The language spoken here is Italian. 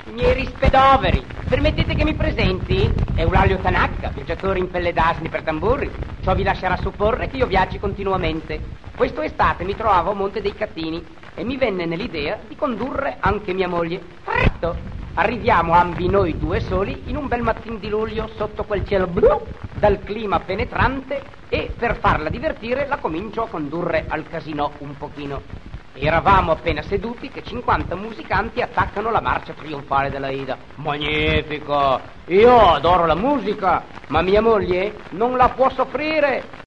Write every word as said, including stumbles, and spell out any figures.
Miei rispettoveri, permettete che mi presenti? Eulalio Tanaka, viaggiatore in pelle d'asni per tamburi. Ciò vi lascerà supporre che io viaggi continuamente. Questo estate mi trovavo a Monte dei Catini e mi venne nell'idea di condurre anche mia moglie. Fretto! Arriviamo ambi noi due soli in un bel mattin di luglio sotto quel cielo blu dal clima penetrante e per farla divertire la comincio a condurre al casino un pochino. Eravamo appena seduti che cinquanta musicanti attaccano la marcia trionfale della Ida. Magnifico! Io adoro la musica, ma mia moglie non la può soffrire.